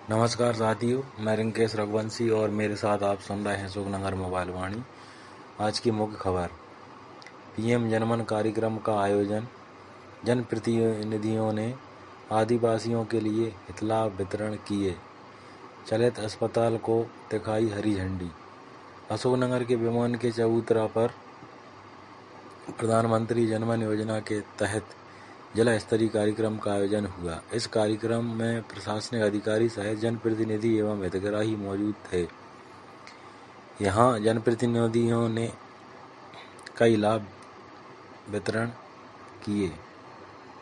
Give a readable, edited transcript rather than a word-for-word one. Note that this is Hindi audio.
नमस्कार साथियों, मैं रिंकेश रघुवंशी और मेरे साथ आप सुन रहे हैं सुखनगर मोबाइल वाणी। आज की मुख्य खबर। पीएम जनमन कार्यक्रम का आयोजन। जनप्रतिनिधियों ने आदिवासियों के लिए हितलाभ वितरण किए। चलित अस्पताल को दिखाई हरी झंडी। अशोकनगर के विमान के चबूतरा पर प्रधानमंत्री जनमन योजना के तहत जिला स्तरीय कार्यक्रम का आयोजन हुआ। इस कार्यक्रम में प्रशासनिक अधिकारी सहित जनप्रतिनिधि एवं हितग्राही मौजूद थे। यहाँ जनप्रतिनिधियों ने कई लाभ वितरण किए।